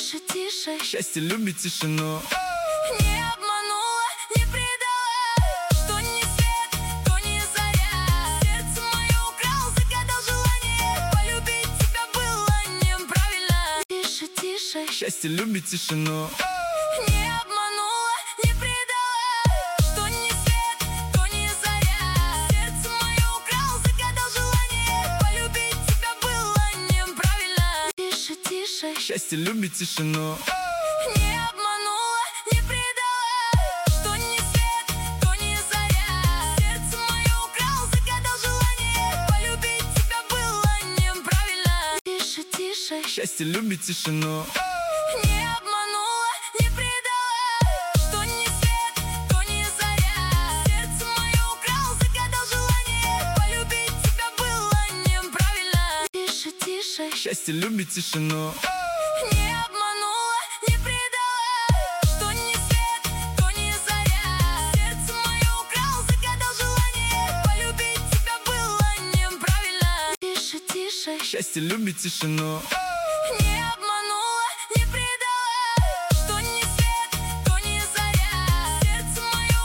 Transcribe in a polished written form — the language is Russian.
Тише, тише, Счастье любит тишину. не обманула, не предала. Что не свет, то не заря. Сердце мое украл, загадал желание. Полюбить тебя было неправильно. Тише, тише, Счастье любит тишину. не обманула, не предала. Что не свет, то не заря. Сердце мое украл, загадал желание. Полюбить тебя было неправильно. Тише, тише, Счастье любит тишину. не обманула, не предала. Что не свет, то не заря. Сердце мое украл, загадал желание. Полюбить тебя было неправильно. Тише, тише, Счастье любит тишину. не обманула, не предала. Что не свет, то не заря. Сердце мое украл, загадал желание. Полюбить тебя было неправильно. Тише, тише, Счастье любит тишину. не обманула, не предала. Что не свет, то не заря. Сердце мое украл, загадал желание. Полюбить тебя было неправильно. Тише, тише, Счастье любит тишину.